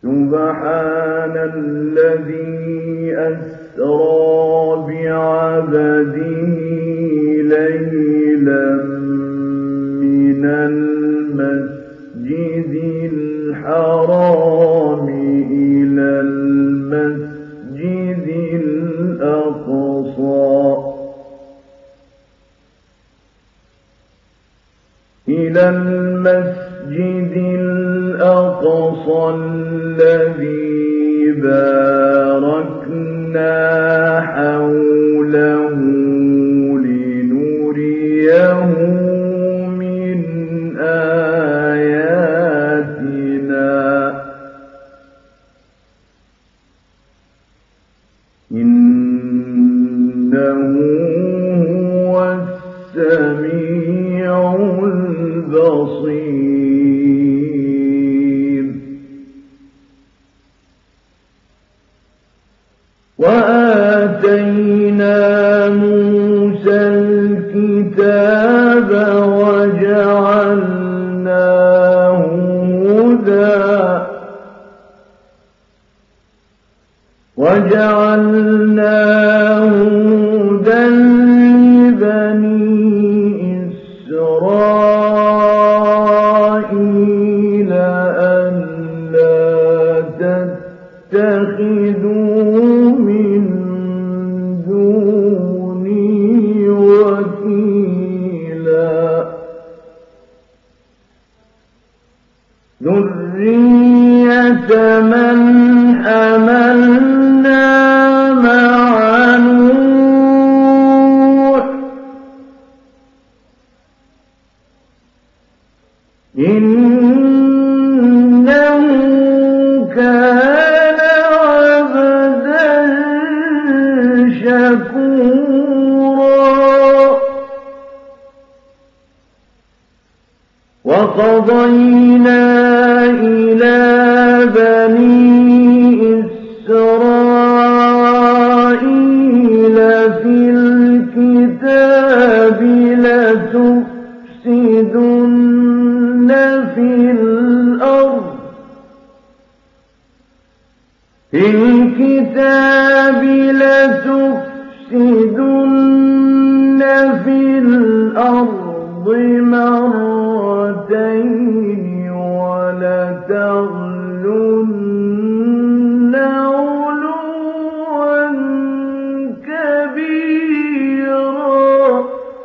سبحان الذي أسرى بعبده ليلا من المسجد الحرام إلى المسجد الأقصى الذي باركنا حوله لنريه من آياتنا إنه هو السميع البصير. وآتينا موسى الكتاب وجعلناه هدى لبني إسرائيل ألا تتخذوا من دوني وكيلا ذرية من حملنا مع نوح إنه كان عبدا شكورا. وقضينا إلى بني إسرائيل في الكتاب لتفسدن في الأرض مرتين ولتعلن علوا كبيرا.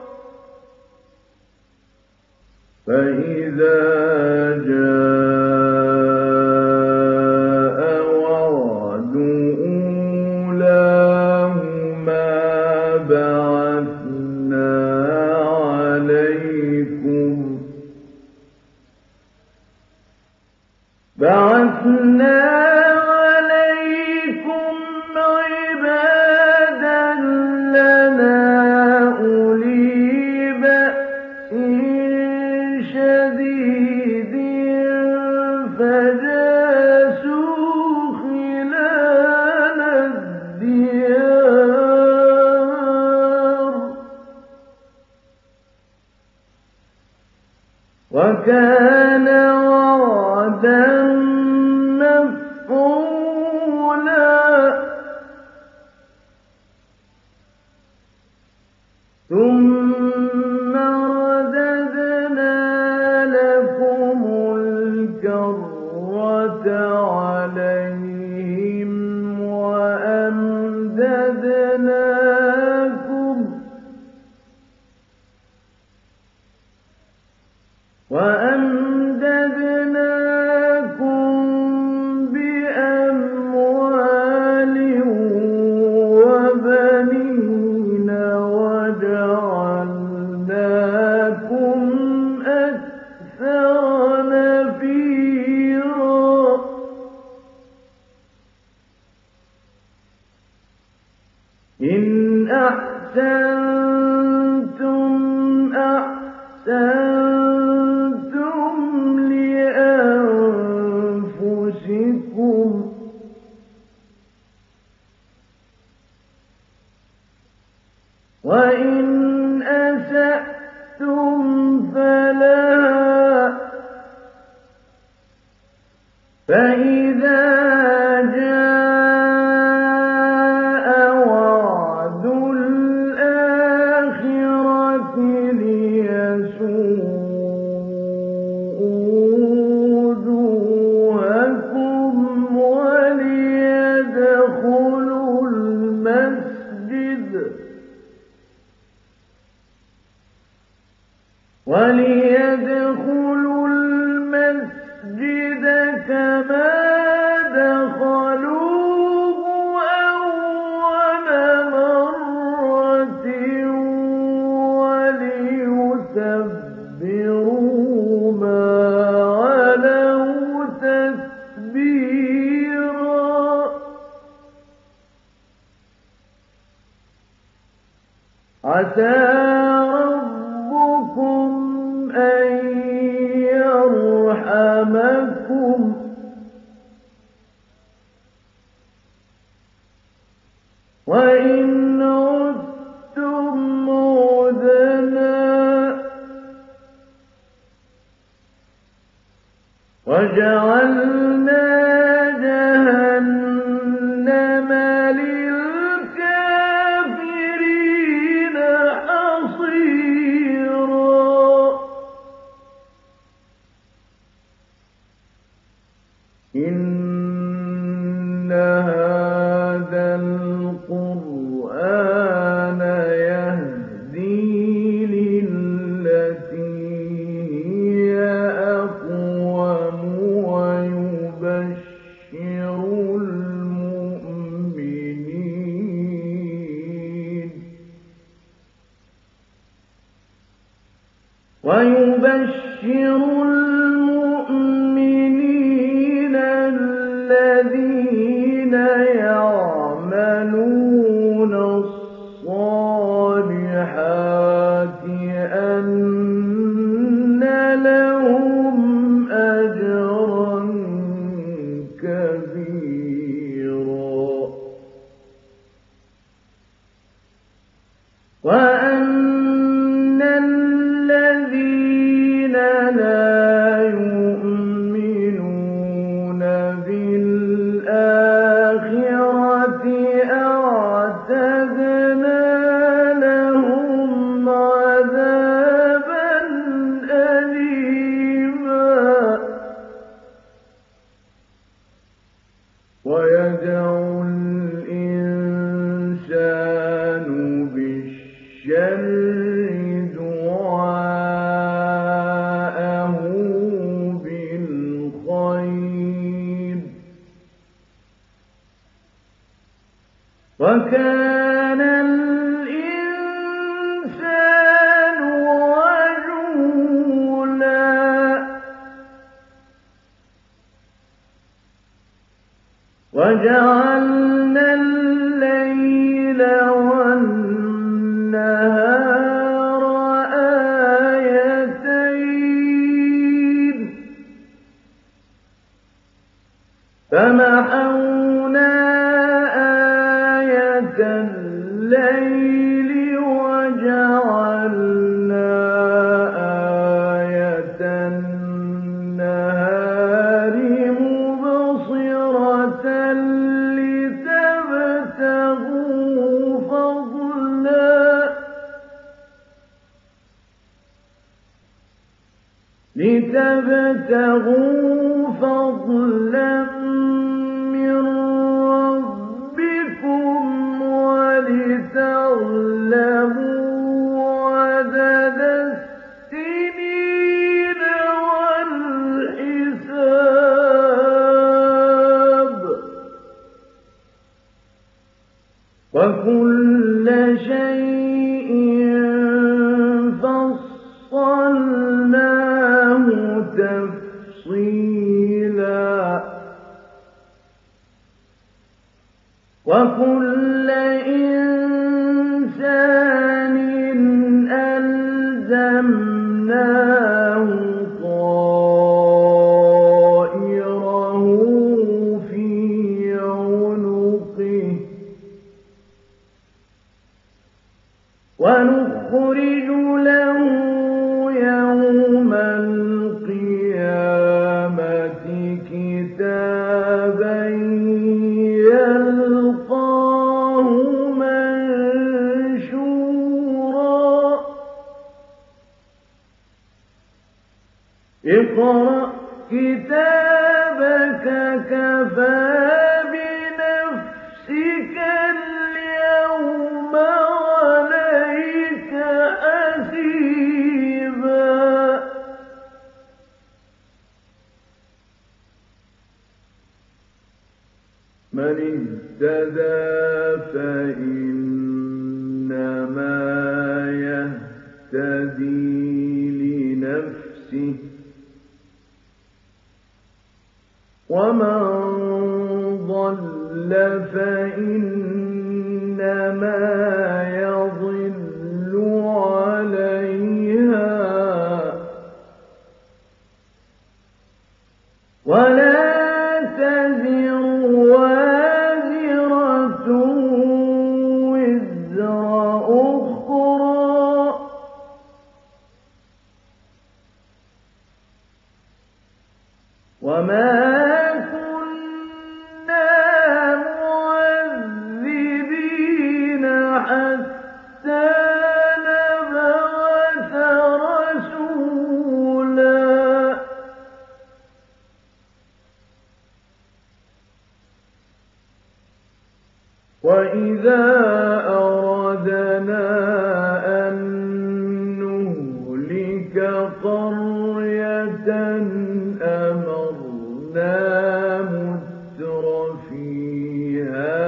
فإذا جاء وعد أولاهما بعثنا عليكم عبادا لنا أولي بأس شديد فجاسوا خلال الديار وكان وعدا مفعولا. ثم رددنا لكم الكرة عليهم وأمددناكم بأموال وبنين وجعلناكم أكثر نفيرا. إن أحسنتم أحسنتم لأنفسكم وإن أسأتم فلها فإذا جاء وعد الآخرة ليسوءوا وجوهكم وليدخلوا المسجد كما دخلوه أول مرة وليتبروا ما علوا تتبيرا عسى ربكم أن يرحمكم وإن عدتم عدنا وجعلنا جهنم للكافرين حصيرا إن هذا القرآن يهدي للتي هي أقوم ويبشر المؤمنين الذين يعملون الصالحات أن لهم أجرا كبيرا وأن الذين لا يؤمنون بالآخرة أعتدنا لهم عذابا أليما ويدعو الإنسان بالشر دعاءه بالخير وكان الإنسان عجولا وجعلنا الليل والنهار آيتين فمحونا آية الليل وجعلنا آية النهار مبصرة لتبتغوا فضلا من ربكم ولتعلموا عدد السنين والحساب وكل شيء فصلناه تفصيلا وكل إنسان ألزمناه طائره في عنقه ونخرج له يوم القيامة كتابا كتابا يلقاه منشورا اقرأ كتابك كفى بنفسك اليوم عليك حسيبا من اهتدى فإنما يهتدي لنفسه ومن ضل فإنما يضل عليها ولا تزر وازرة وزر أخرى وما معذبين حتى نبعث رسولا وإذا أردنا أن نهلك قرية أمرنا متر فيها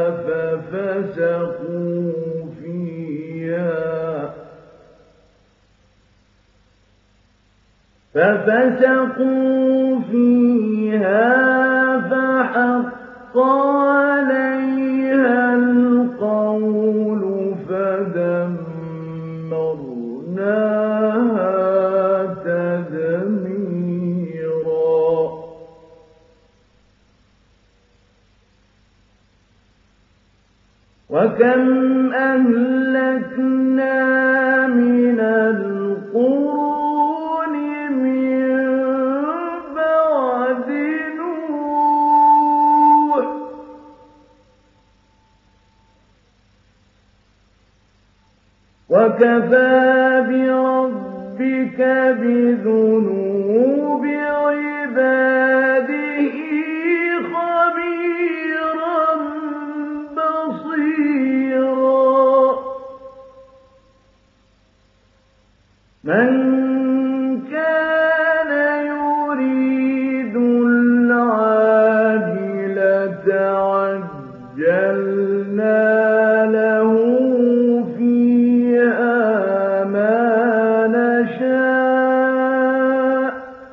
ففسقوا فيها فحق عليها القول فدمرناها تدميرا وكم أهلكنا من القرون من بعد نوح وكفى بربك بذنوب عباده خبيرا بصيرا من كان يريد العاجلة عجلنا له فيها ما نشاء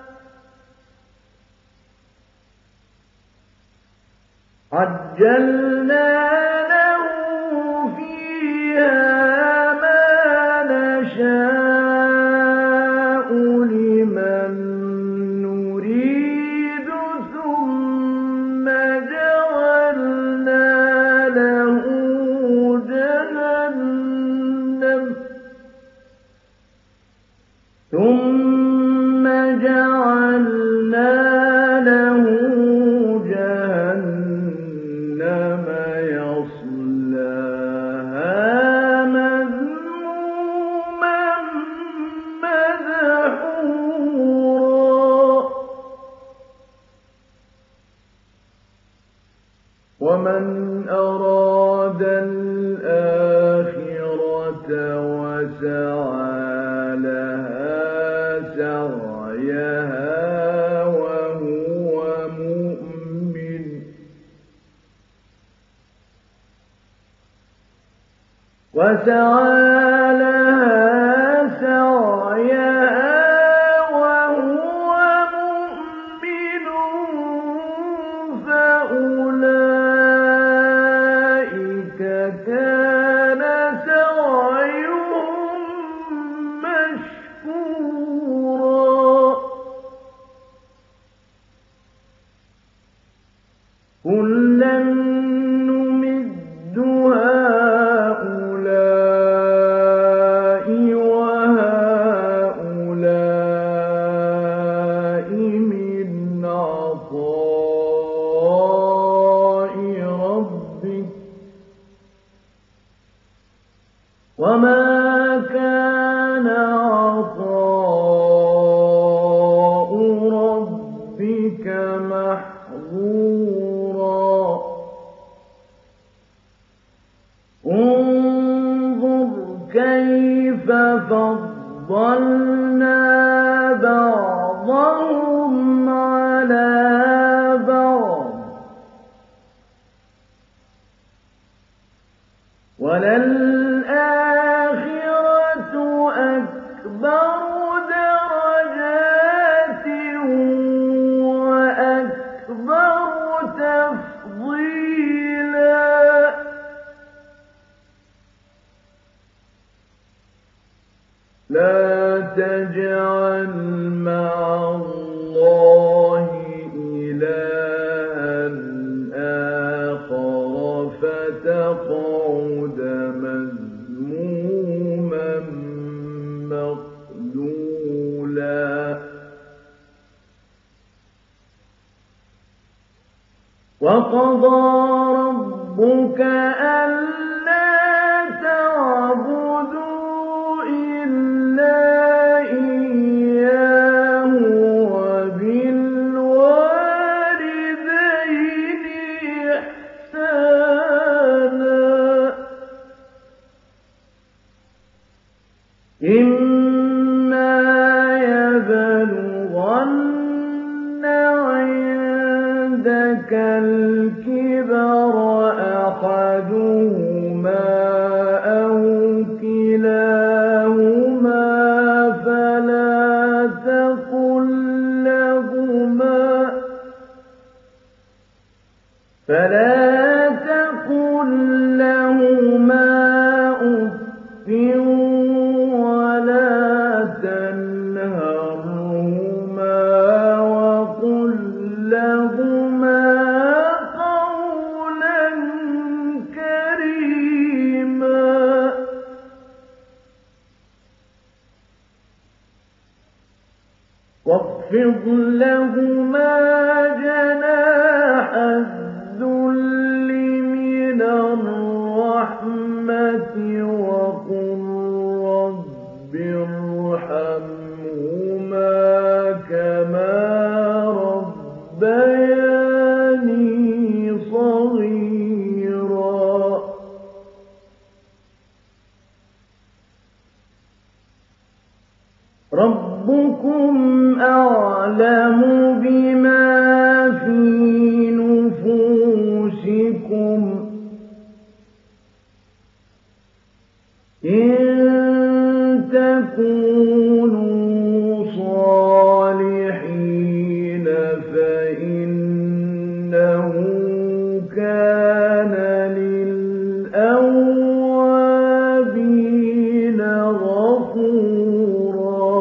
عجلنا له فيها ما نشاء لمن نريد ثم جعلنا له جهنم يصلاها مذموما مدحورا ومن أراد الآخرة وسعى لها سعيها وهو مؤمن فأولئك كان سعيهم مشكورا كلا نمد هؤلاء وهؤلاء من عطاء محظورا انظر كيف فضلنا بعضهم على بعض وللآخرة أكبر درجات وأكبر تفضيلا لا تجعل مع الله إلها آخر فتقعد مذموما مخذولا وقضى ربك ألا تعبدوا إلا إياه وبالوالدين إحسانا إما يبلغن عندك الكبر أحدهما أو كلاهما فلا تقل لهما أف ولا تنهرهما وقل لهما قولا كريما واخفض لهما جناح الذل من الرحمة وقل رب ارحمهما كما ربياني صغيرا ربكم أعلم بما في نفوسكم إن تكونوا صالحين فإنه كان للأوابين غفورا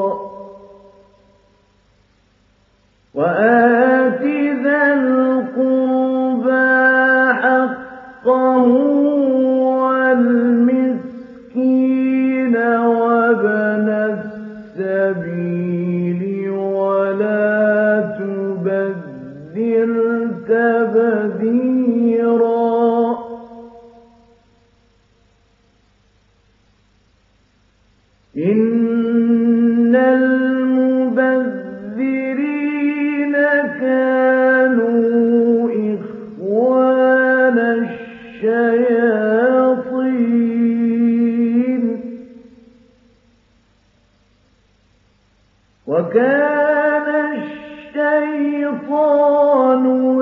وآت ذا القربى حقه والمسكين وابن السبيل ولا تبذر تبذيرا إن المبذرين كانوا إخوان الشياطين وكان الشيطان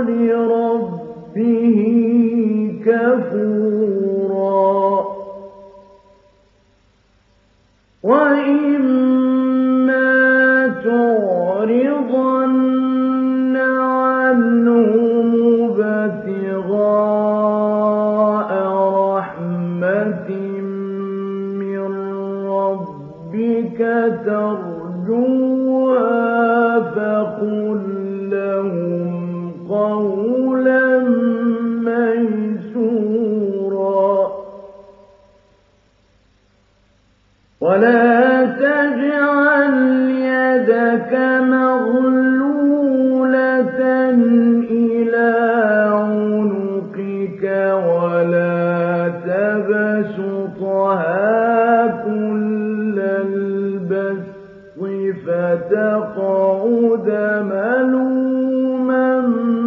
لربه كفورا وإما تعرضن عنهم ابتغاء رحمة من ربك ترجوها فقل لهم قولا ميسورا ولا تجعل يدك مغلولة إلى عنقك ولا تبسطها كل البسط فتقعد ملوما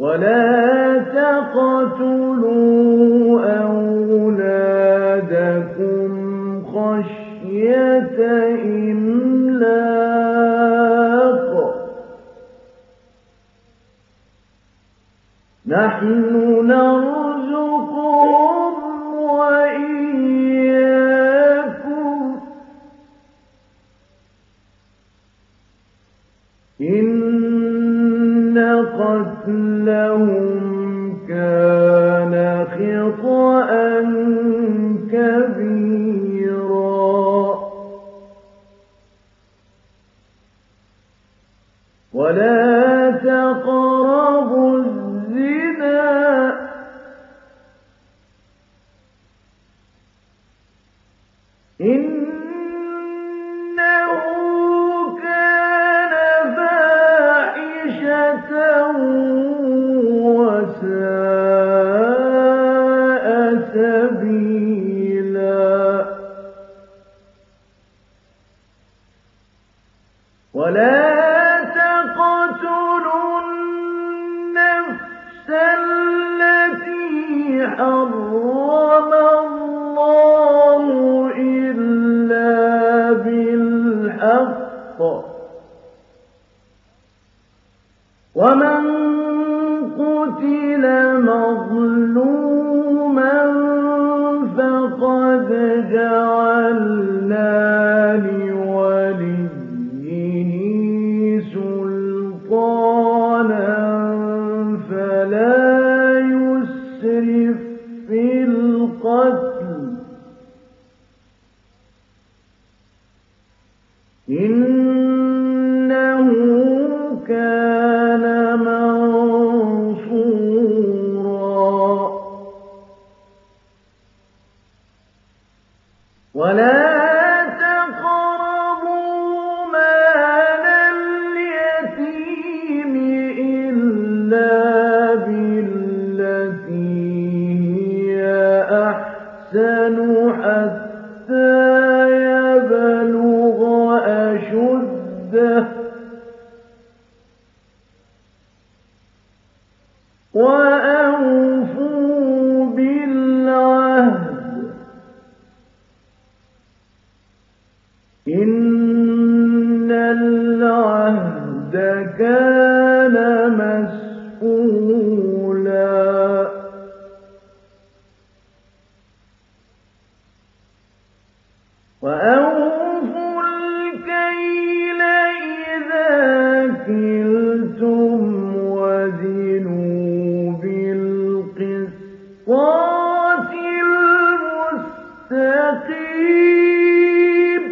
ولا تقتلوا أولادكم خشية إملاق نحن نرزقهم وإياكم إن قتلهم كان خطأ كبيرا ولا تقربوا الزنا إنه كان فاحشة وساء سبيلا ولا تقتلوا النفس التي حرم الله إلا بالحق ومن قتل مظلوما فقد جعلنا لوليه سلطانا فلا يسرف في القتل إنه كان منصورا ولا تقربوا مال اليتيم إلا بالتي هي أحسن حتى يبلغ أشده وأوفوا بالعهد إن العهد كان مسؤولا وأوفوا الكيل إذا كلتم وزنوا بالقسطاس المستقيم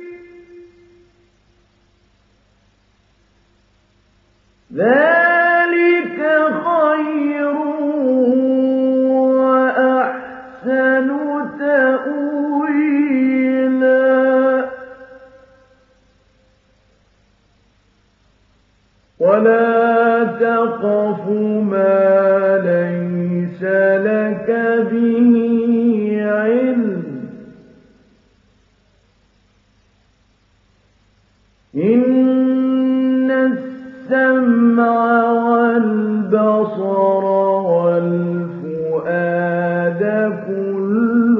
ذلك خير وأحسن تأويلا ولا تقف ما ليس لك به علم إن السمع والبصر والفؤاد كل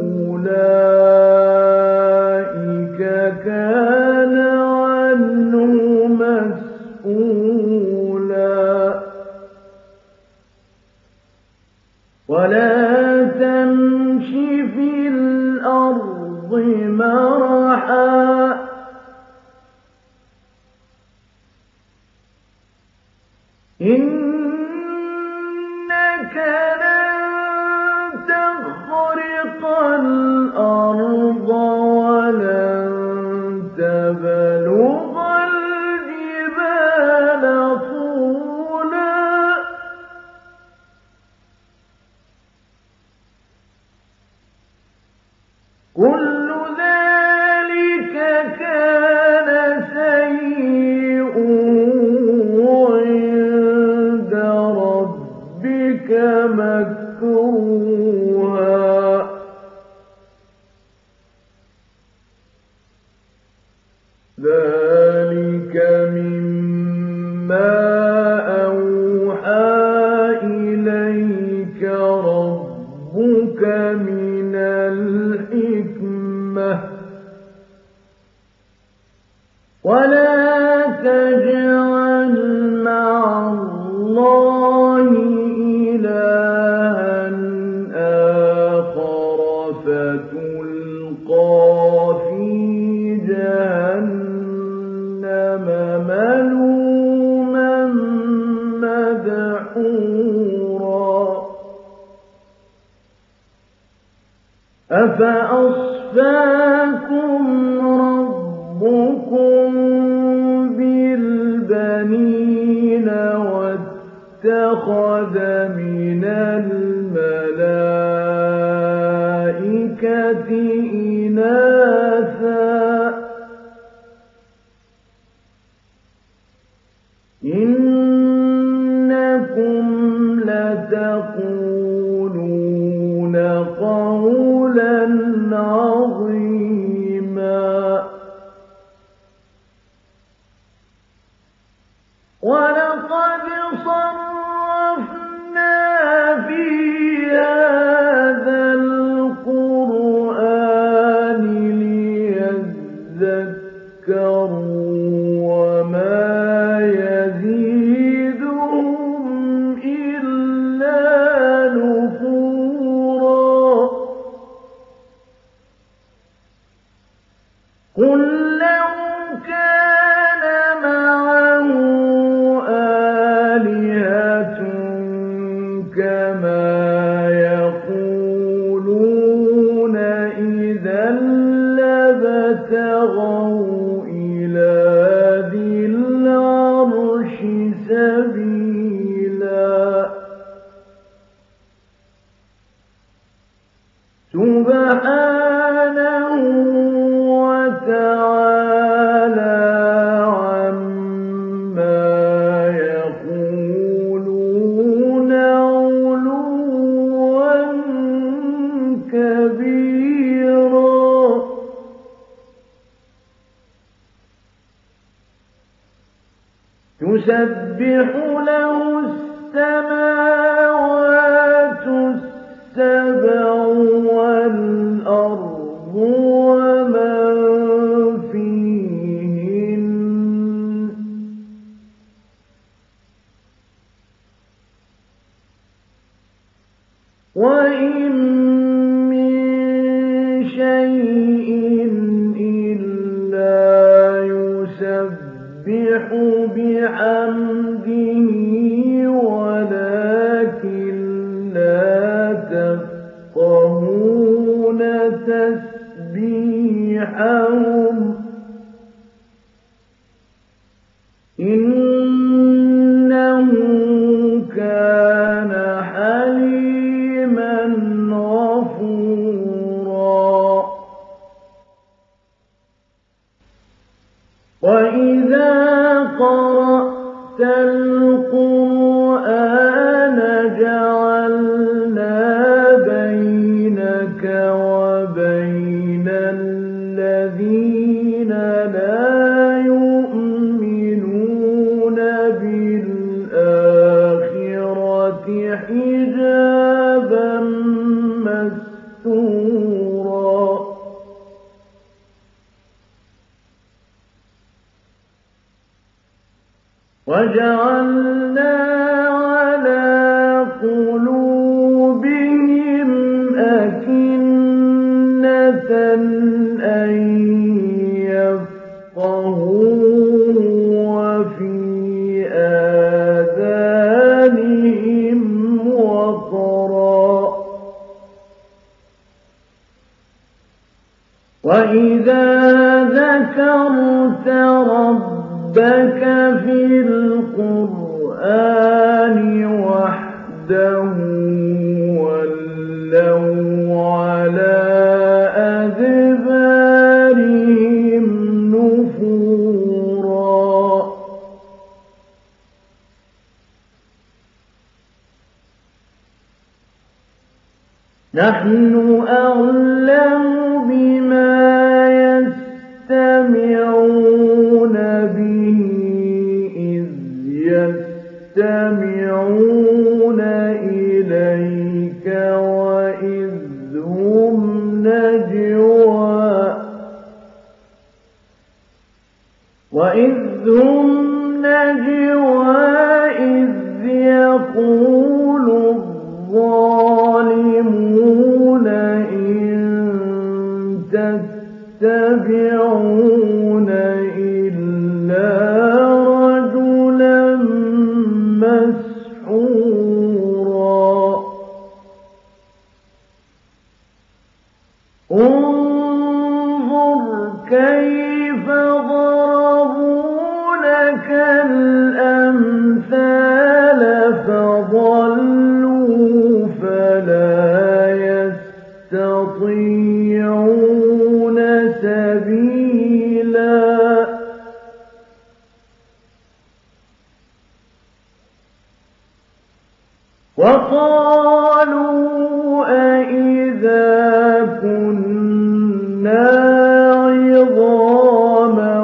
أولئك كان عنه مسؤولا ولا تمش في الأرض مرحا إنك لن تخرق الأرض ولن تبلغ الجبال طولا كل ذلك كان سيئا عند ربك أفأصفاكم ربكم بالبنين واتخذ من الملائكة إناثا إنكم لتقولون قولا عظيما ولقد صرفنا في هذا القرآن ليذكروا وما يزيدهم إلا نفورا قل لو كان معه آلهة كما يقولون إذا لابتغوا إلى ذي العرش سبيلا سبحانه وتعالى عما يقولون علوا كبيرا تسبح له السماوات السبع والأرض ومن فيهن وإن من شيء إلا يسبح بحمده ولكن لا تفقهون تسبيحهم إنه كان حليما غفورا وإذا قرأت القرآن جعلنا بينك وبين الذين لا يؤمنون بالآخرة حجابا مستورا وجعلنا على قلوبهم أكنة أن يفقهوه وفي آذانهم وقرا وإذا ذكرت ربك في القرآن وحده ولوا على أدبارهم نفورا نحن أعلم بما يستمعون به إذ يستمعون إليك وإذ هم نجوى إذ يقول الظالمون إن تتبعون إلا رجلا مسحورا وقالوا أإذا كنا عظاما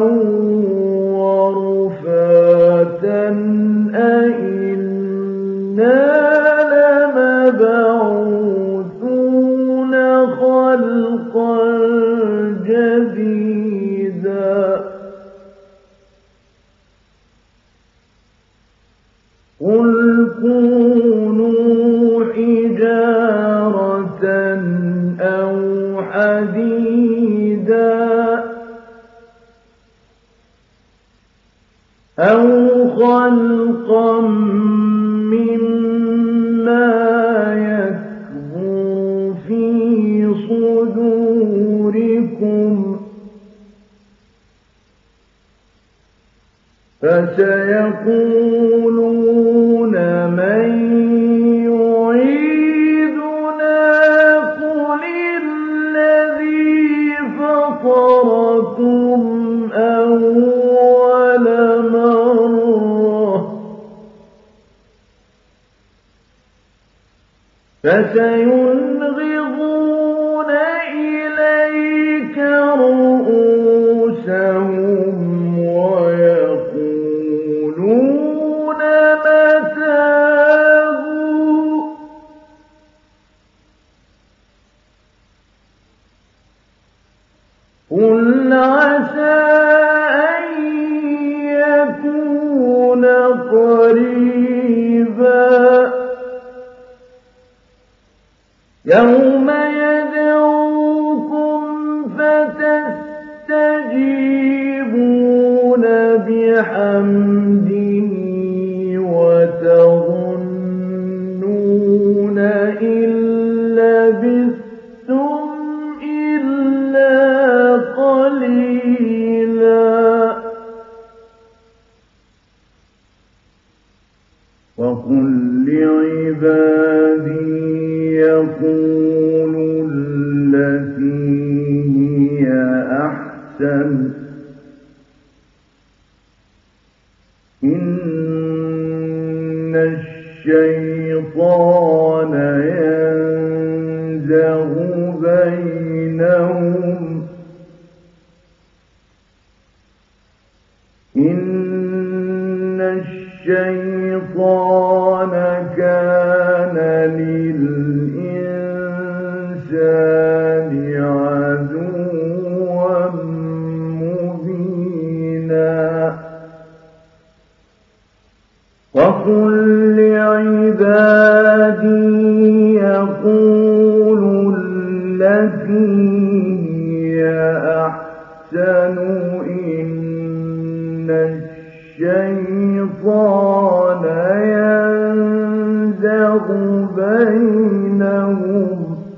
ورفاتا أإنا لمبعوثون خلقا جديدا قل كونوا حجارة أو حديدا أو خلقا مما يكبر في صدوركم فسيقولون من يعيدنا قل الذي فطركم أول مرة فسينغضون إليك رؤوسهم ويقولون متاه قل عسى أن يكون قريبا يوم يدعوكم فتستجيبون بحمده وتظنون إن لبثتم إلا قليلا وقل لعبادي يقولوا التي هي أحسن إن الشيطان ينزغ بينهم إن الشيطان كان للإنسان عدوا مبينا وقل لعبادي يقولوا التي هي أحسن إن الشيطان ينزغ بينهم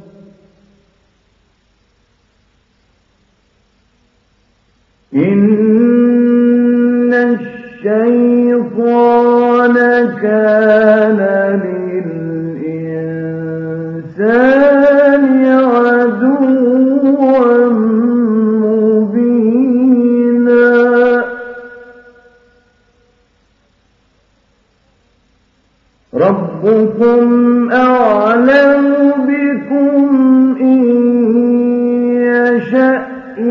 إن الشيطان كان للإنسان عدوا مبينا ربكم أعلم بكم إن يشأ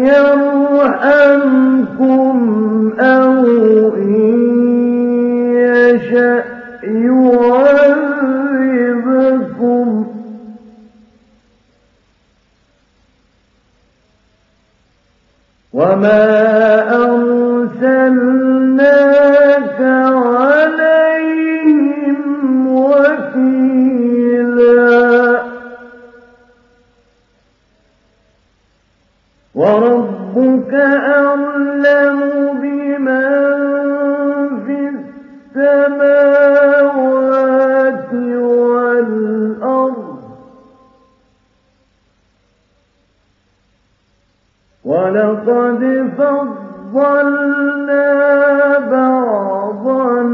يرحمكم أو إن يشأ يعذبكم وما أرسلناك عليهم وكيلا وربك أعلم بمن في السماوات والأرض ولقد فضلنا بعض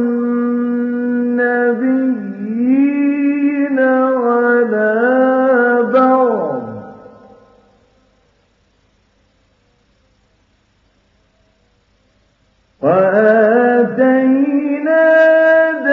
النبيين على بعض وآتينا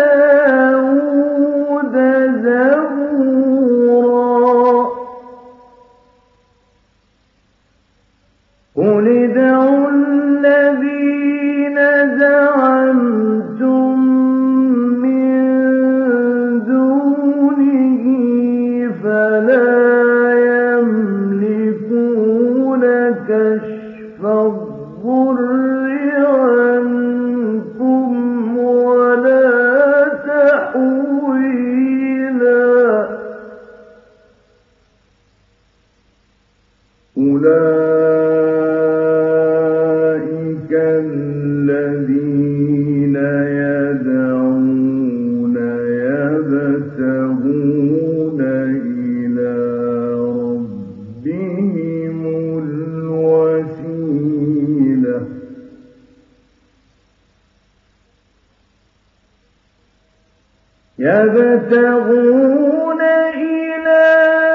يبتغون إلى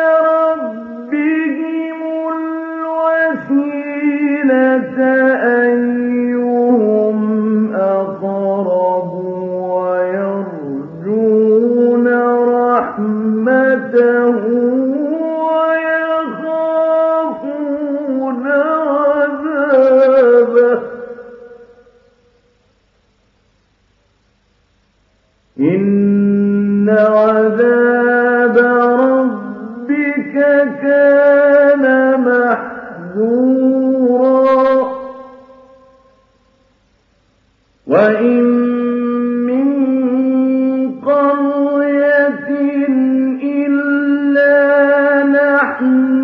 ربهم الوسيلة أيهم أقرب ويرجون رحمته ويخافون عذابه إن عذاب ربك كان محذورا وإن من قرية إلا نحن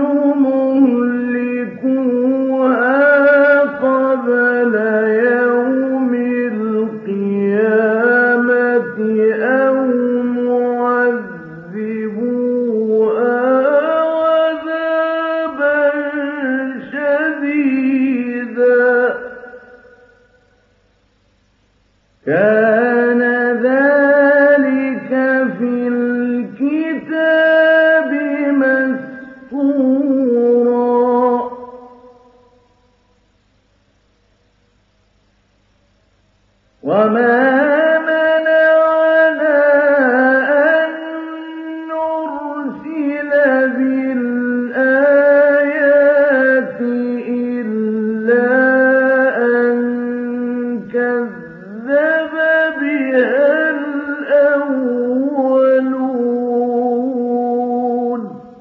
مهلكوها قبل يوم القيامة أو معذبوها عذابا شديدا كان ذلك في الكتاب مسطورا وما منعنا أن نرسل بالآيات إلا أن كذب بها الأولون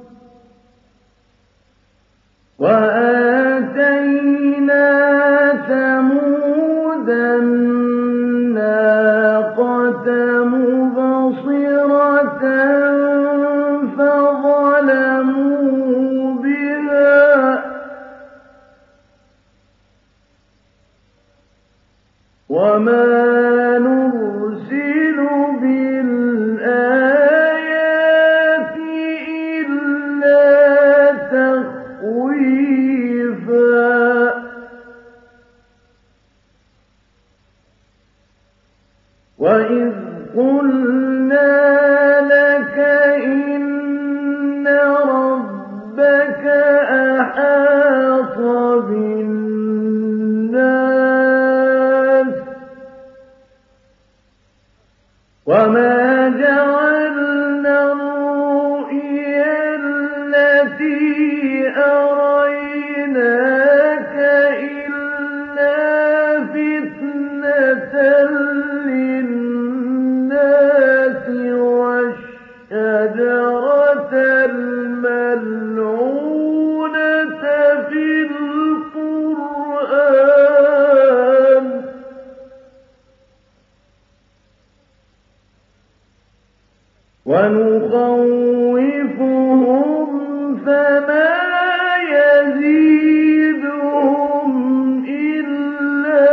وآتينا ثمود الناقة مبصرة فظلموا بها وما نرسل بالآيات إلا تخويفا وإذ قلنا لك إن ربك أحاط بالناس وما جعلنا الرؤيا التي أريناك إلا فتنة للناس والشجرة الملعونة في القرآن ونخوفهم فما يزيدهم إلا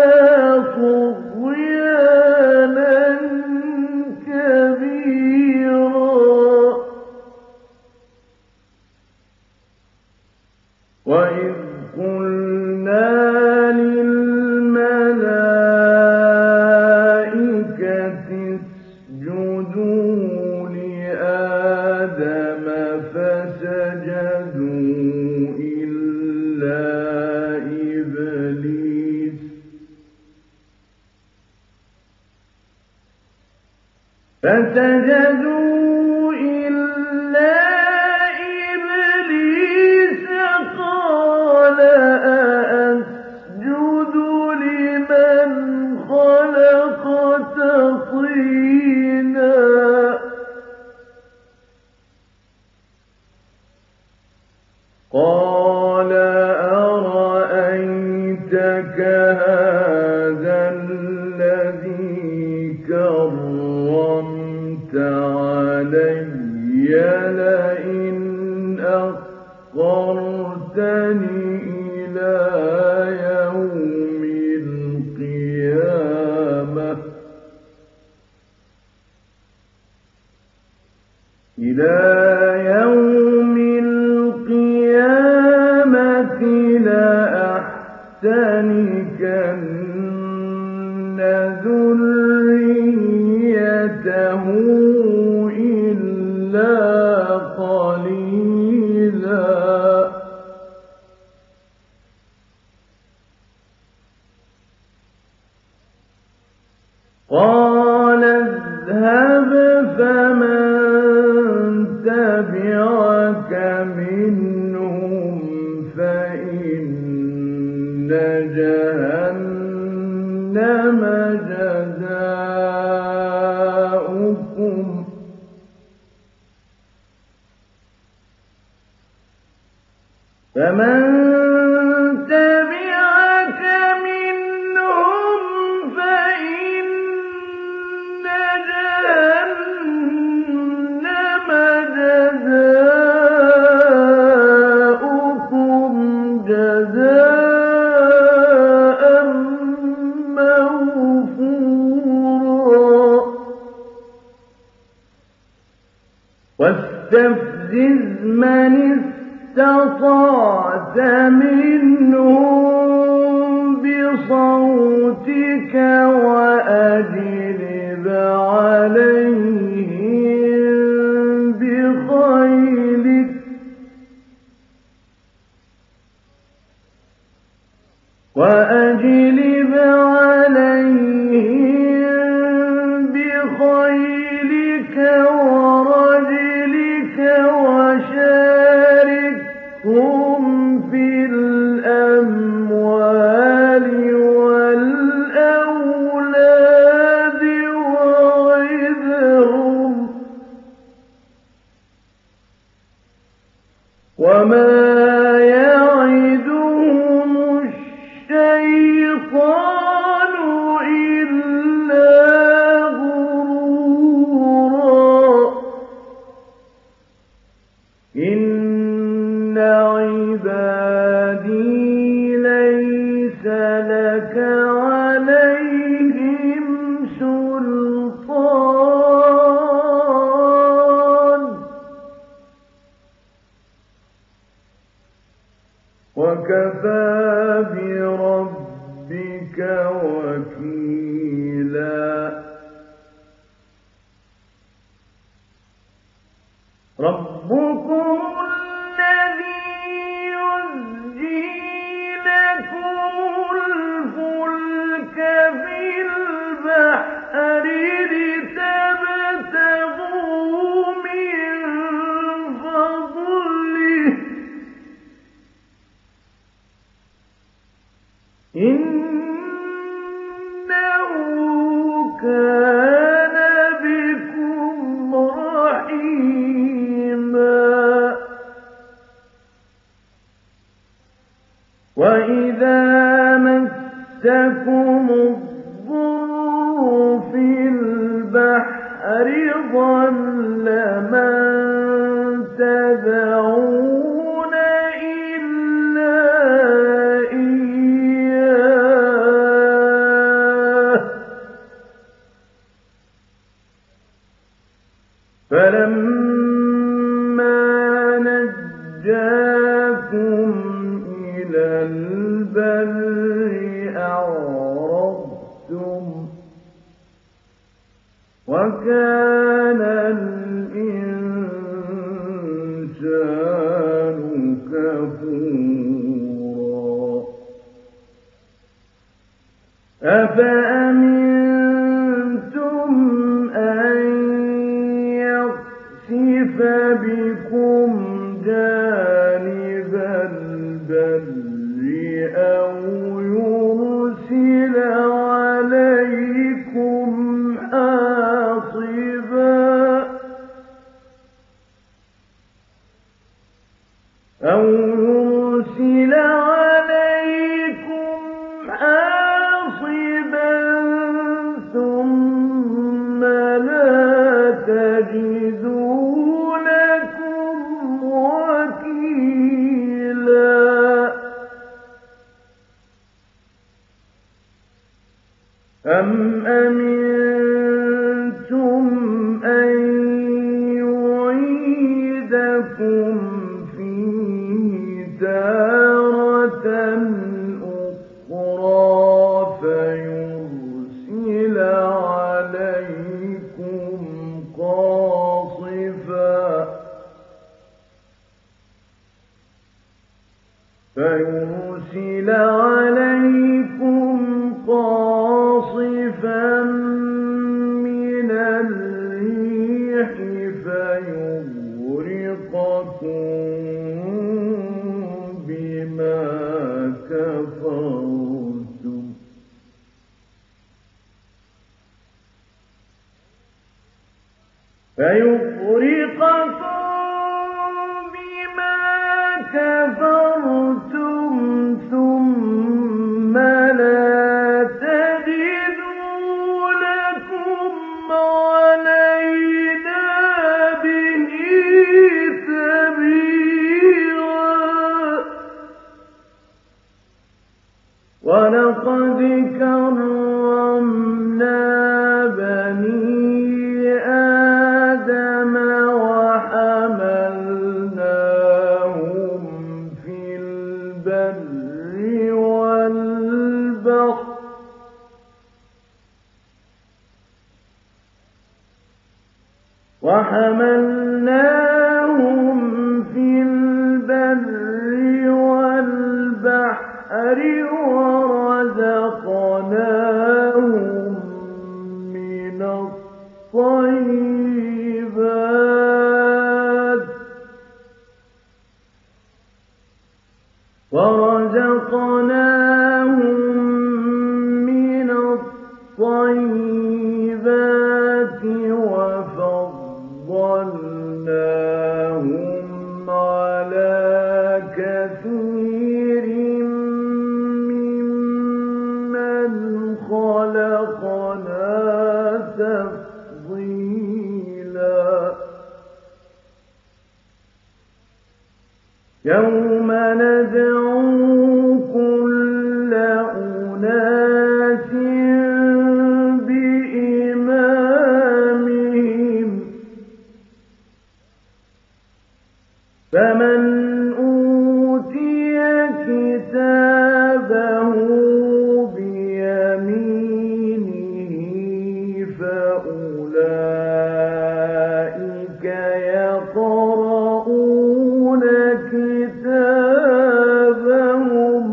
طغيانا كبيرا وإذ قلنا للملائكة اسجدوا لآدم فسجدوا إلا إبليس قال أأسجد لمن خلقت طينا قال أرأيتك هذا الذي كرمت علي لئن أخرتني إلى يوم القيامة لأحتنكن ذريته قليلا قال اذهب فمن تبعك منهم فإن جهنم جزاؤكم فمن تبعك منهم فإن جهنم جزاؤكم جزاء موفورا واستفزز من استطعت منهم بصوتك وأجلب عليهم بخيلك ورجلك وشاركهم في الأموال والأولاد وعظهم وما يعدهم الشيطان إلا غرورا إن عبادي ليس لك عليهم سلطان وكفى بربك وكيلا ربكم الذي يزجي لكم الفلك في البحر لتبتغوا من فضله إنه كان بكم رحيما وإذا مسكم الضر في البحر ضل من تدعون إلا إياه فلما نجاكم إلى البر أعرضتم وكان الإنسان كفورا أفأمنتم أن يخسف بكم جانب البر أو يرسل عليكم حاصبا ثم لا تجدوا لكم وكيلا أم أمنتم أن يعيدكم فيه تارة أخرى فيرسل عليكم قاصبا الريح فيغرقكم بما كفرتم ثم لا تجدوا لكم علينا به تبيعا ولقد كرمنا بني آدم وحملناهم في البر والبحر ورزقناهم من الطيبات وفضلناهم على كثير ممن خلقنا تفضيلا يوم ندعو كل أناس بإمامهم فمن أوتي كتابه بيمينه فأولئك يقرؤون كتابهم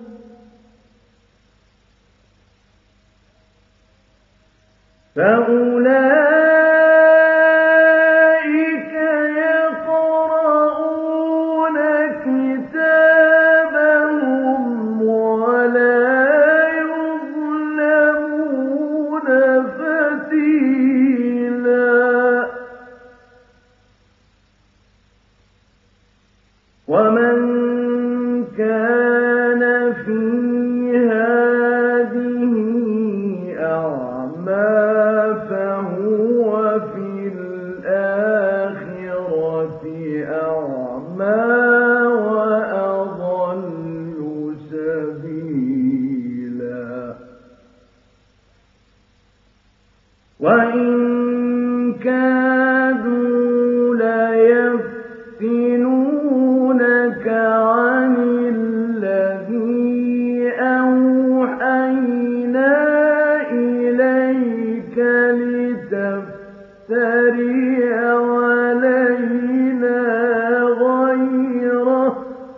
ولا يظلمون فتيلا ومن كان في هذه أعمى فهو في الآخرة أعمى وأضل سبيلا وإن كادوا ليفتنونك عن الذي أوحينا إليك لتفتري علينا غيره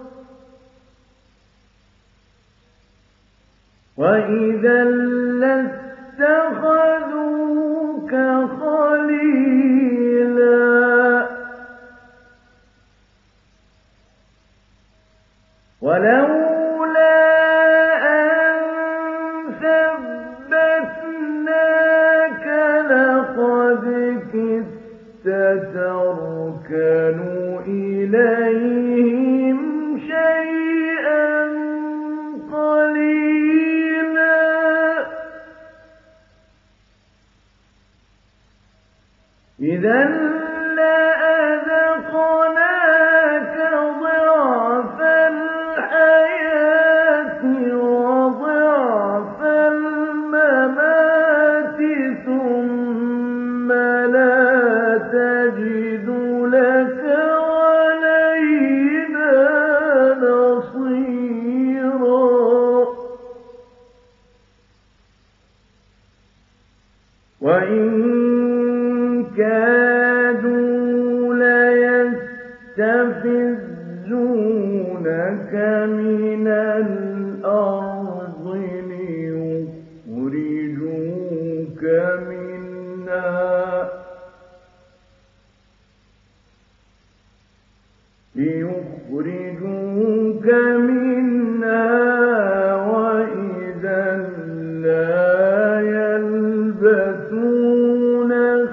وإذا لاتخذوك خليلا ولولا أن ثبتناك لقد كدت تركن إليهم شيئا قليلا إذا لأذقناك ضعف الحياة وضعف الممات ثم لا تجد لك علينا نصيرا وإن كادوا ليستفزونك من الأرض ليخرجوك منها ليخرجوك منها وإذا لا يلبثون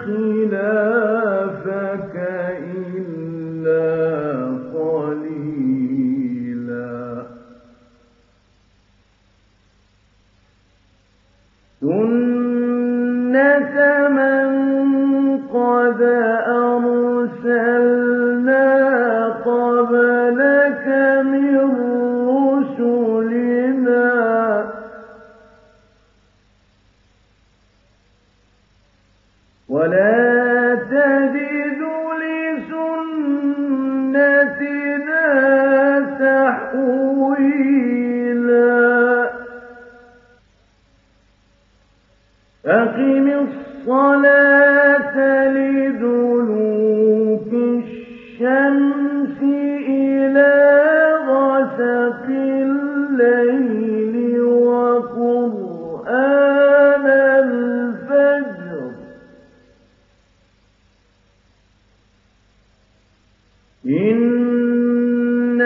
خلافك إلا قليلا سنة من قد أرسلنا قبلك من رسلنا ولا تجد لسنتنا تحويلا أقم الصلاة لدلوك الشمس إلى غسق الليل وقرآن الفجر إن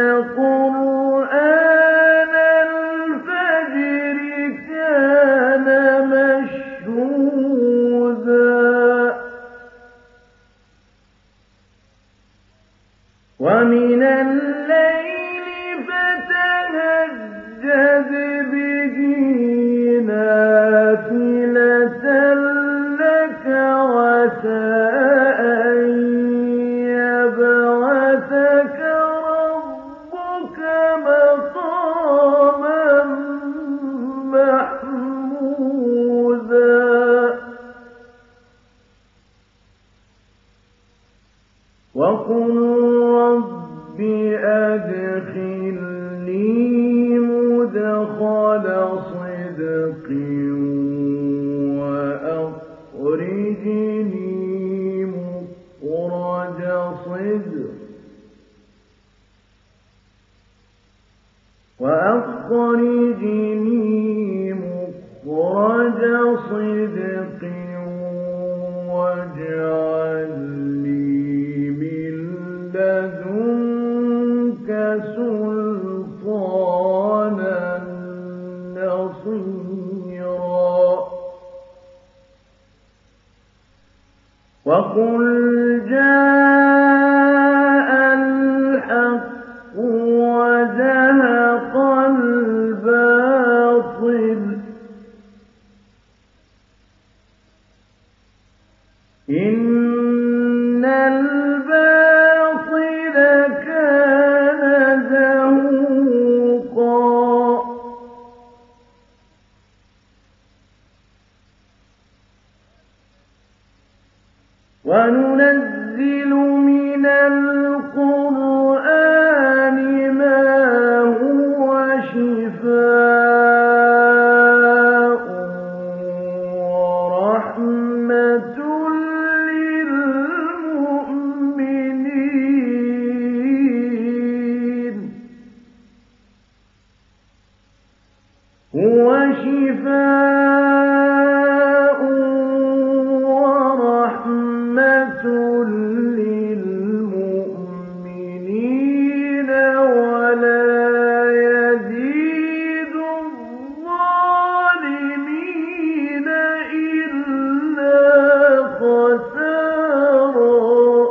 قرآن الفجر كان مشهودا ومن الليل فتهجد به نافلة لك وعسى أن يبعثك ربك مقاما محمودا وقل رب أدخلني مدخل صدق وأخرجني مخرج صدق واجعل لي من لدنك سلطانا نصيرا وقل جاء الحق وزهق الباطل إن الباطل كان زهوقا وننزل من القرآن ما هو شفاء ورحمة للمؤمنين هو شفاء ورحمة للمؤمنين ولا يزيد الظالمين إلا خسارا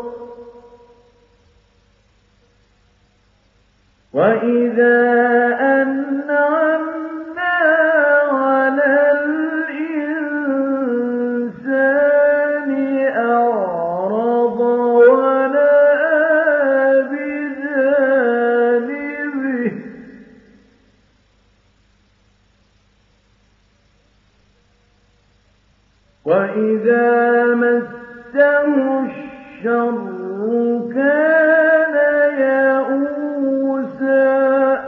وإذا أنعمنا على الإنسان أعرض ونأى بجانبه وإذا مسه الشر كان يئوسا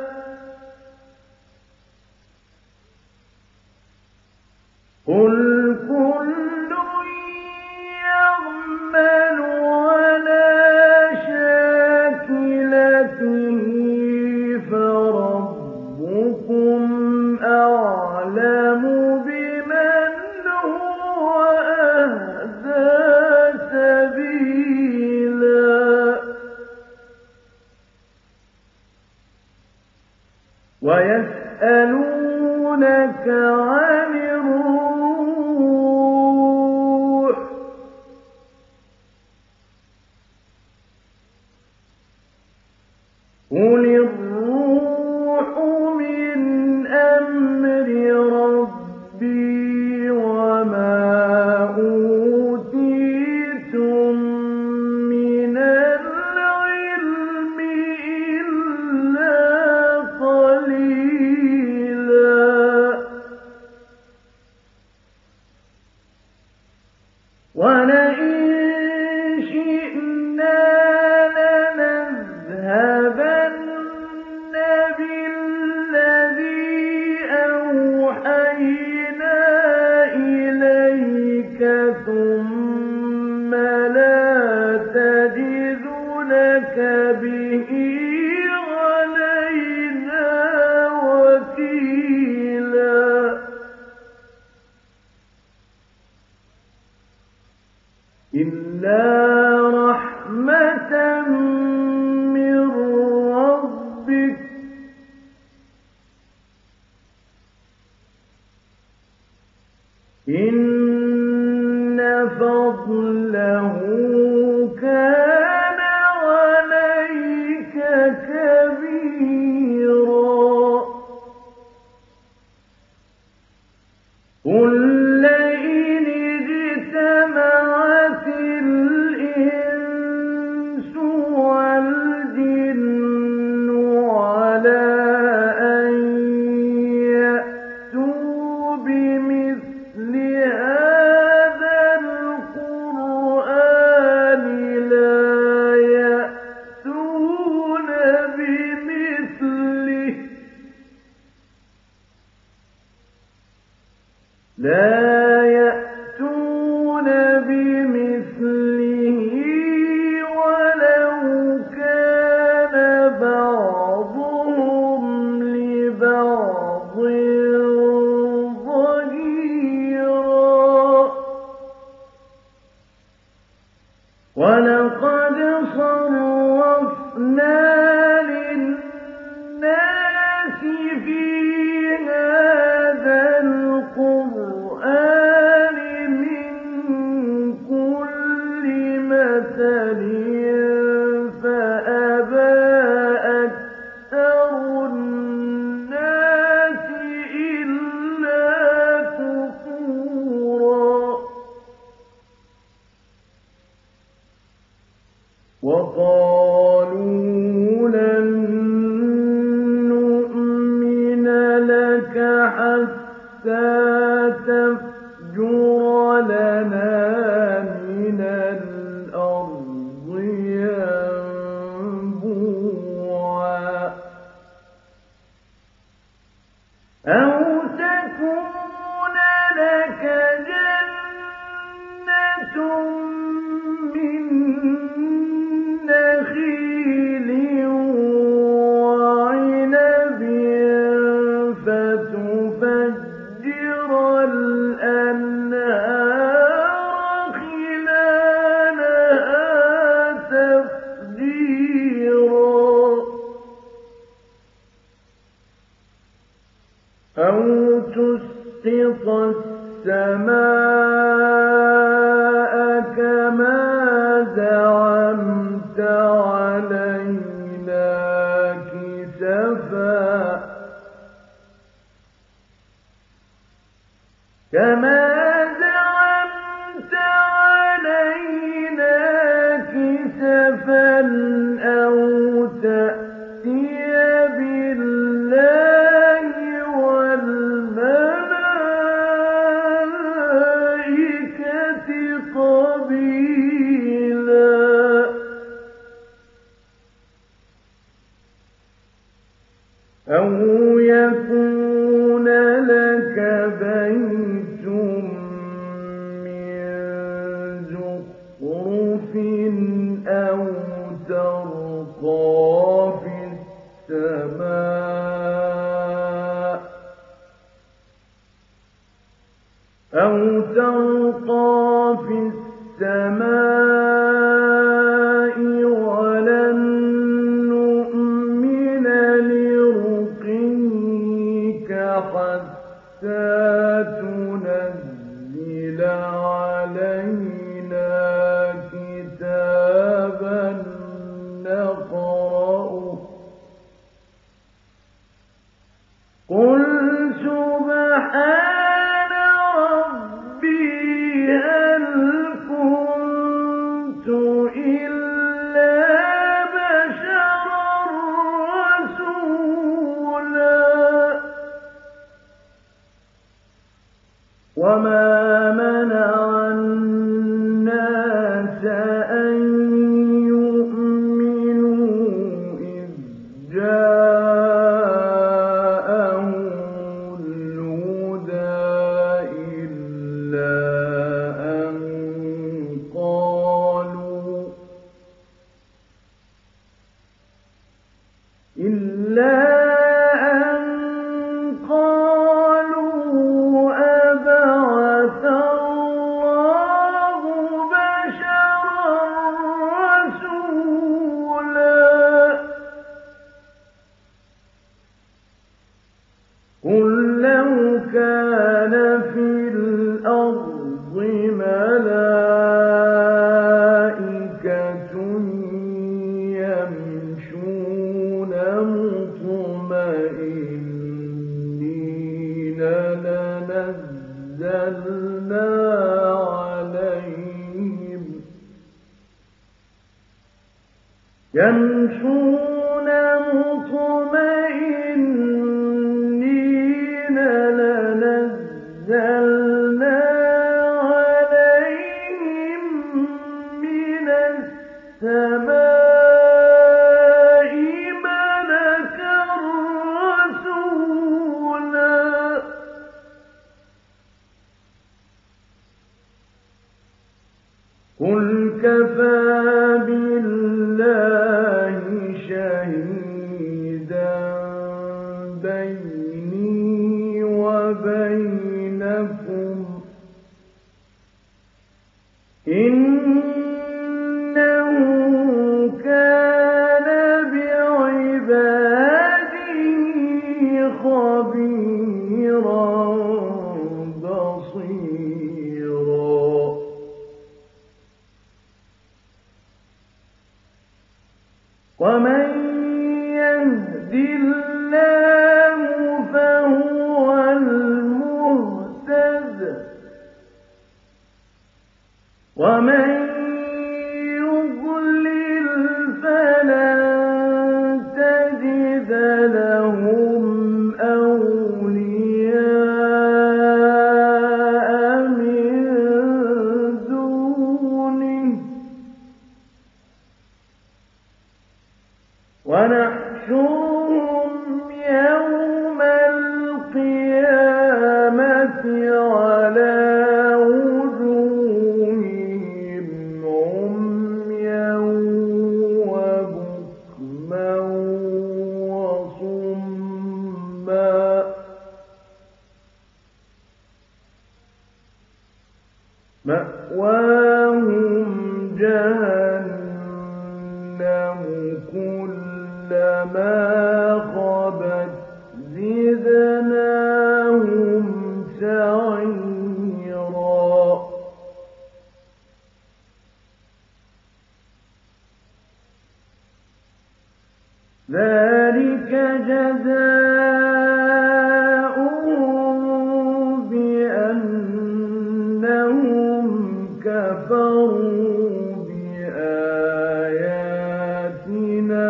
قل كل يعمل على شاكلته فربكم أعلم بمن هو أهدى سبيلا ويسألونك عن الروح قل الروح من أمر ربي وما أوتيتم من العلم إلا قليلا ولئن شئنا لنذهبن بالذي أوحينا إليك ثم لا تجد لك به علينا وكيلا إلا رحمة من ربك إن فضله كان عليك كبيرا قل لئن اجتمعت الإنس والجن على أن يأتوا بمثل هذا القرآن لا يأتون بمثله ولو كان بعضهم لبعض ظهيرا ولقد صرفنا للناس في هذا القرآن من كل مثل فأبى أكثر الناس إلا كفورا وقالوا لن نؤمن لك حتى تفجر لنا من الأرض ينبوعا أو تكون لك جنة من نخيل وعنب فتفجر الأنهار خلالها تفجيرا أو تسقط السماء كما زعمت علينا كسفا أو تأتي بالله والملائكة قبيلا أو يكون لك بيت من زخرف أو ترقى في السماء ولن نؤمن لرقيك إِلَّا بَشَرًا رَّسُولًا وَمَا مَنَعَ النَّاسَ أَن يُؤْمِنُوا إِذْ جَاءَهُمُ الْهُدَىٰ إِلَّا أَن قَالُوا أَبَعَثَ اللَّهُ بَشَرًا رَّسُولًا قُل لَّوْ كَانَ فِي الْأَرْضِ مَلَائِكَةٌ يَمْشُونَ مُطْمَئِنِّينَ لَنَزَّلْنَا عَلَيْهِم مِّنَ السَّمَاءِ مَلَكًا رَّسُولًا قُلْ كَفَىٰ بِاللَّهِ شَهِيدًا بَيْنِي وَبَيْنَكُمْ ۚ إِنَّهُ كَانَ بِعِبَادِهِ خَبِيرًا بَصِيرًا وَمَن يَهْدِ اللَّهُ فَهُوَ الْمُهْتَدِ ۖ وَمَن يُضْلِلْ فَلَن تَجِدَ لَهُمْ أَوْلِيَاءَ مِن دُونِهِ ۖ وَنَحْشُرُهُمْ يَوْمَ الْقِيَامَةِ عَلَىٰ وُجُوهِهِمْ عُمْيًا وَبُكْمًا وَصُمًّا ۖ مَّأْوَاهُمْ جَهَنَّمُ كُلَّمَا خَبَتْ زِدْنَاهُمْ سَعِيرًا ذَٰلِكَ جَزَاؤُهُم بِأَنَّهُمْ كَفَرُوا بِآيَاتِنَا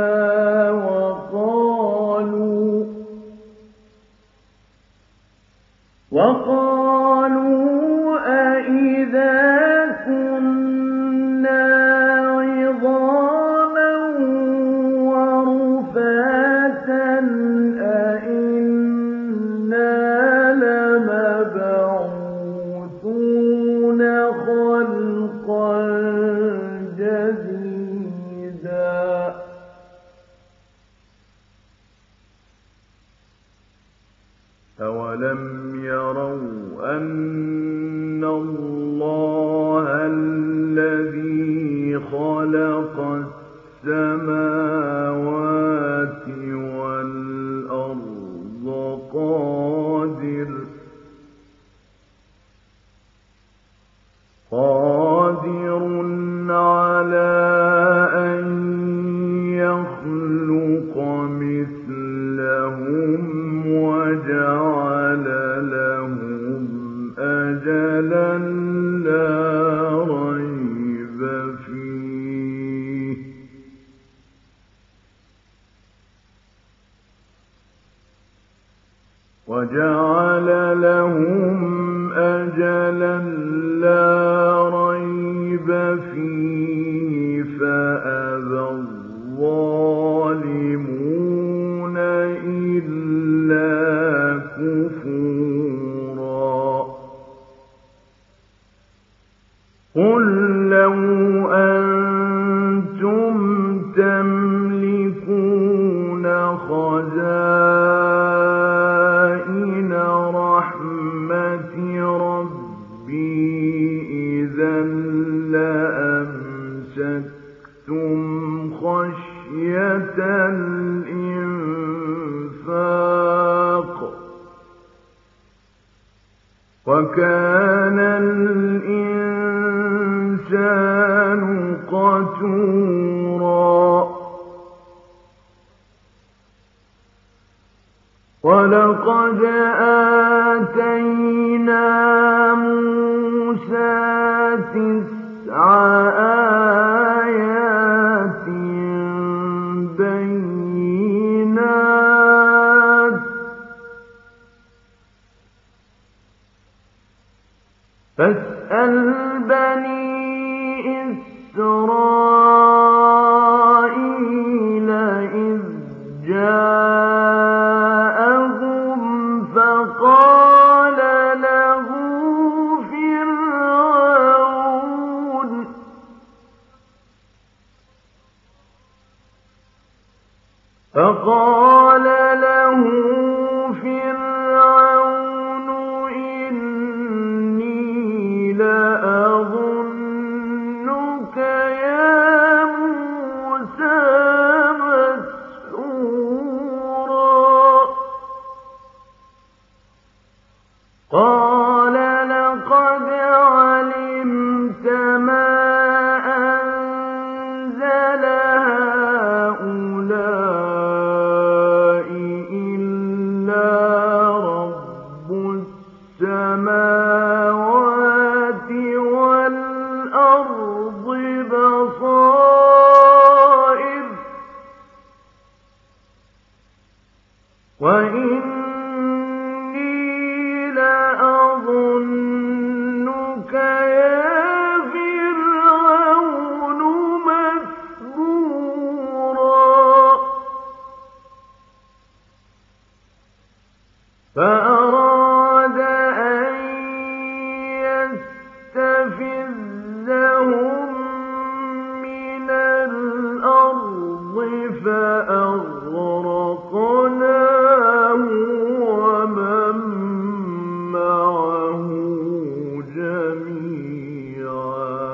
وَقَالُوا أَإِذَا كُنَّا عِظَامًا وَرُفَاتًا أَإِنَّا لَمَبْعُوثُونَ خَلْقًا جَدِيدًا أَوَلَمْ يَرَوْا أَنَّ اللَّهَ الَّذِي خَلَقَ السَّمَاوَاتِ وَالْأَرْضَ قَادِرٌ عَلَىٰ أَن يَخْلُقَ مِثْلَهُمْ وَجَعَلَ لَهُمْ أَجَلًا لَّا رَيْبَ فِيهِ قَتُورًا وَلَقَدْ آتَيْنَا مُوسَىٰ 9 آيَاتٍ بَيِّنَاتٍ فَاسْأَلْ بَنِي إِسْرَائِيلَ إِذْ جَاءَهُمْ فَقَالَ لَهُ فِرْعَوْنُ إِنِّي لَأَظُنُّكَ يَا مُوسَىٰ مَسْحُورًا قَالَ لَقَدْ عَلِمْتَ مَا أَنزَلَ هَٰؤُلَاءِ إِلَّا رَبُّ السَّمَاوَاتِ وَالْأَرْضِ بَصَائِرَ وَإِنِّي لَأَظُنُّكَ يَا فِرْعَوْنُ مَثْبُورًا فَأَرَادَ أَن يَسْتَفِزَّهُم مِّنَ الْأَرْضِ فَأَغْرَقْنَاهُ وَمَن مَّعَهُ جَمِيعًا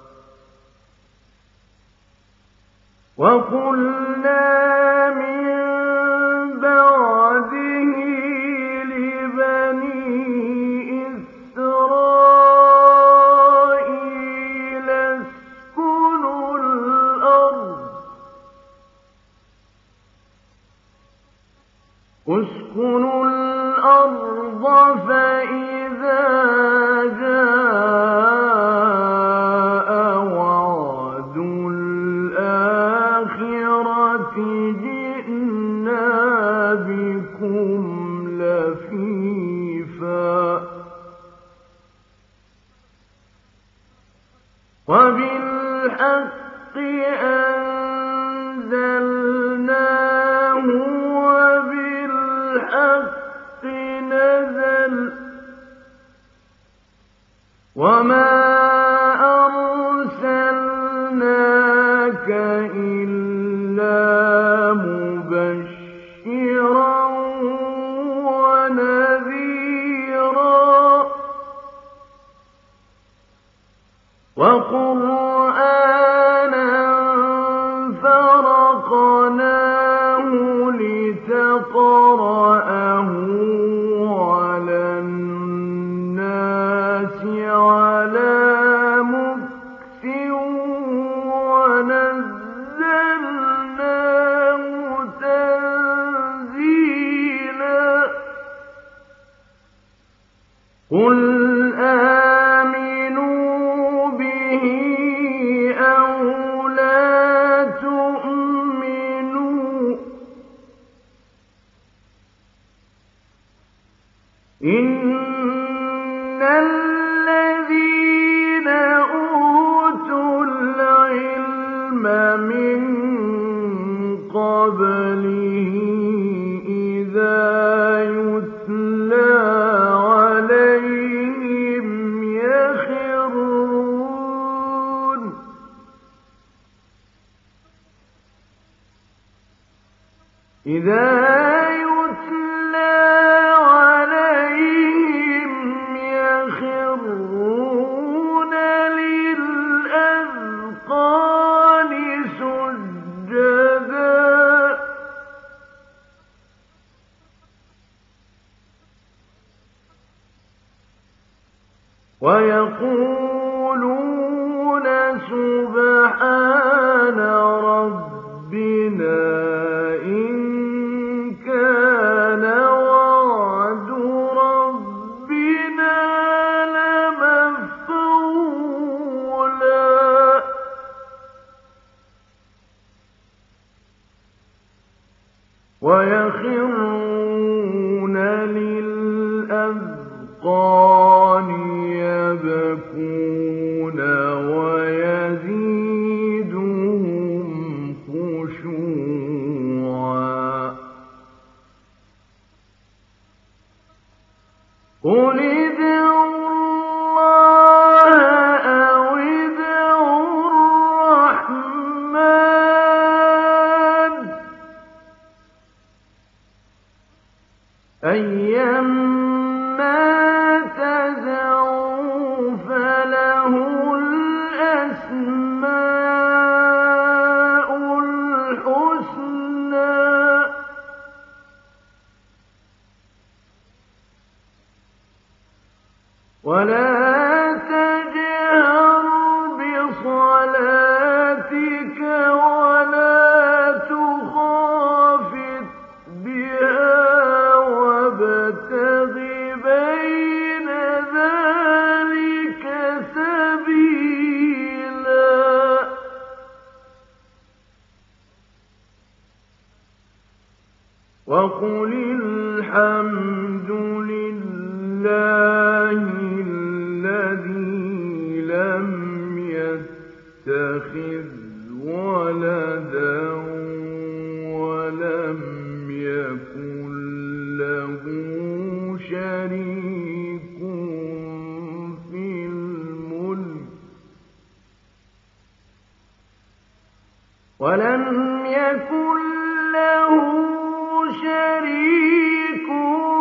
وَقُلْنَا مِن بَعْدِهِ لِبَنِي إِسْرَائِيلَ اسْكُنُوا الْأَرْضَ فَإِذَا جَاءَ وَعْدُ الْآخِرَةِ جِئْنَا بِكُمْ لَفِيفًا وَبِالْحَقِّ أَنزَلْنَاهُ وَبِالْحَقِّ نَزَلَ وَمَا أَرْسَلْنَاكَ إِلَّا مُبَشِّرًا وَنَذِيرًا وَقُرْآنًا فَرَقْنَاهُ لِتَقْرَأَهُ عَلَى النَّاسِ عَلَىٰ مُكْثٍ وَنَزَّلْنَاهُ تَنزِيلًا قُلْ آمِنُوا بِهِ أَوْ لَا تُؤْمِنُوا إِنَّ الَّذِينَ أُوتُوا الْعِلْمَ مِن قَبْلِهِ إِذَا يُتْلَىٰ عَلَيْهِمْ يَخِرُّونَ لِلْأَذْقَانِ سُجَّدًا وَيَقُولُونَ سُبْحَانَ ويخرون للأذقان يبكون ويزيدهم خشوعا قل ادعوا الله أو ادعوا الرحمن أيما تدعوا فله الأسماء الحسنى ولا تجهر بصلاتك ولا تخافت بها وابتغ بين ذلك سبيلا وقل الحمد لله الذي لم يتخذ ولدا ولم يكن له شريك في الملك ولم يكن له شريك